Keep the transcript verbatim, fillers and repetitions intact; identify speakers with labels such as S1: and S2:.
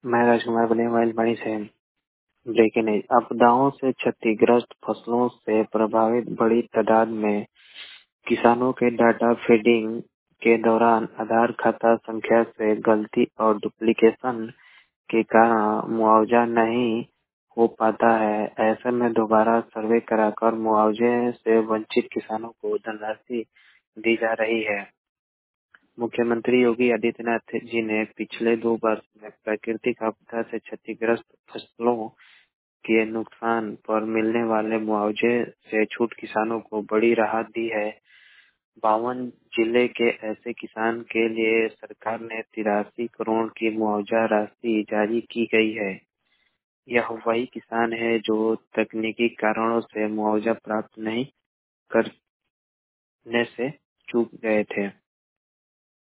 S1: मैं राजकुमार बने मोबाइल वाणी से ब्रेकिंग न्यूज। आपदाओं से क्षतिग्रस्त फसलों से प्रभावित बड़ी तादाद में किसानों के डाटा फीडिंग के दौरान आधार खाता संख्या से गलती और डुप्लीकेशन के कारण मुआवजा नहीं हो पाता है। ऐसे में दोबारा सर्वे कराकर मुआवजे से वंचित किसानों को धनराशि दी जा रही है। मुख्यमंत्री योगी आदित्यनाथ जी ने पिछले दो वर्ष में प्राकृतिक आपदा से क्षतिग्रस्त फसलों के नुकसान पर मिलने वाले मुआवजे से छूट किसानों को बड़ी राहत दी है। बावन जिले के ऐसे किसान के लिए सरकार ने तिरासी करोड़ की मुआवजा राशि जारी की गई है। यह वही किसान है जो तकनीकी कारणों से मुआवजा प्राप्त नहीं करने से चूक गए थे।